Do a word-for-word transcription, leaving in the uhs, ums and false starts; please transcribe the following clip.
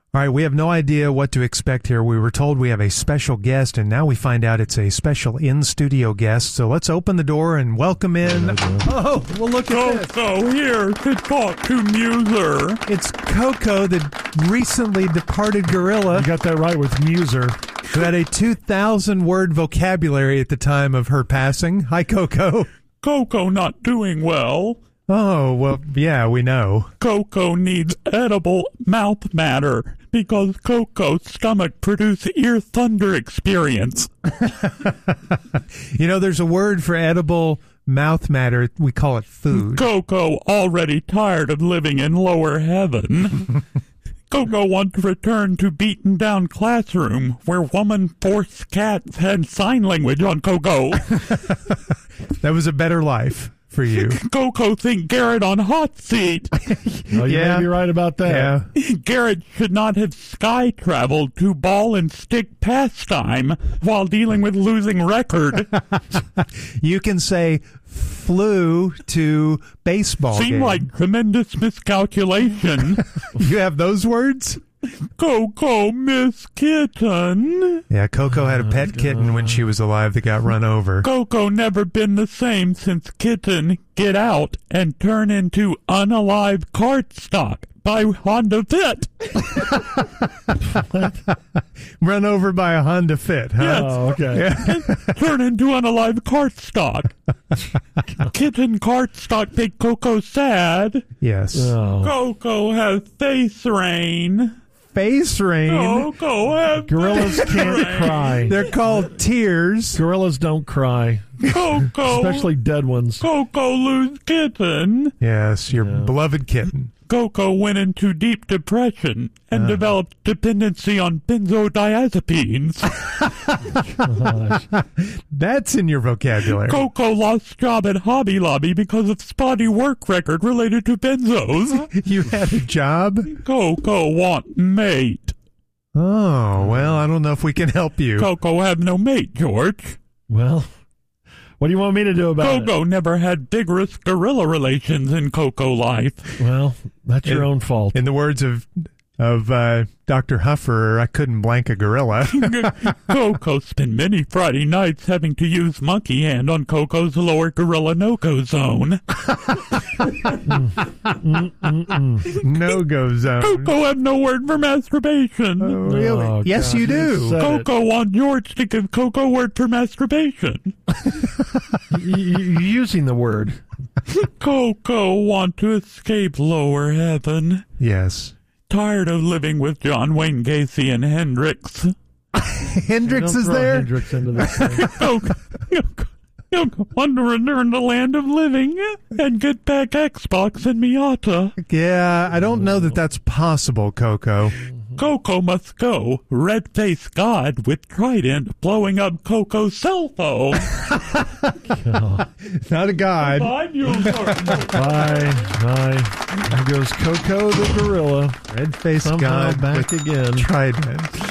All right, we have no idea what to expect here. We were told we have a special guest, and now we find out it's a special in-studio guest. So let's open the door and welcome in. Oh, well, look at this. Coco here to talk to Muser. It's Coco, the recently departed gorilla. You got that right with Muser. Who had a two thousand word vocabulary at the time of her passing. Hi, Coco. Coco not doing well. Oh, well, yeah, we know. Coco needs edible mouth matter because Coco's stomach produced ear thunder experience. You know, there's a word for edible mouth matter. We call it food. Coco already tired of living in lower heaven. Coco wants to return to beaten down classroom where woman forced cats had sign language on Coco. That was a better life for you. Coco think Garrett on hot seat. Oh, you Yeah. may be right about that. Yeah. Garrett should not have sky traveled to ball and stick pastime while dealing with losing record. You can say flew to baseball Seemed game. like tremendous miscalculation. You have those words? Coco Miss Kitten. Yeah, Coco had a pet kitten when she was alive that got run over. Coco never been the same since Kitten get out and turn into unalive cardstock by Honda Fit. Run over by a Honda Fit, huh? Yes. Oh, okay. Yeah. Turn into unalive cardstock. Kitten cardstock make Coco sad. Yes. Oh. Coco has face rain. Face rain. Coco has Gorillas face can't rain. cry. They're called tears. Gorillas don't cry, Coco. especially dead ones. Coco lose kitten. Yes, your Yeah. beloved kitten. Coco went into deep depression and Uh. developed dependency on benzodiazepines. Gosh. That's in your vocabulary. Coco lost job at Hobby Lobby because of spotty work record related to benzos. You had a job? Coco want mate. Oh, well, I don't know if we can help you. Coco have no mate, George. Well, what do you want me to do about Coco never had vigorous gorilla relations in Coco life. it? Well, that's your In- own fault. In the words of of uh, Doctor Huffer, I couldn't blank a gorilla. Coco spent many Friday nights having to use monkey hand on Coco's lower gorilla no-go zone. No-go zone. Coco have no word for masturbation. Oh, really? Oh, Yes, God, you do. said it. Coco want George to give Coco word for masturbation. Y- You're using the word. Coco want to escape lower heaven. Yes. Tired of living with John Wayne Gacy and Hendrix. Hendrix Don't is throw there? Hendrix into this thing. Coco, Coco, Coco want to return to land of living and get back Xbox and Miata. Yeah, I don't know that that's possible, Coco. Coco must go. Red-faced God with trident blowing up Coco's cell phone. Not a god. Five years Bye. Bye. There goes Coco the gorilla. Red-faced Somehow god back with again. trident.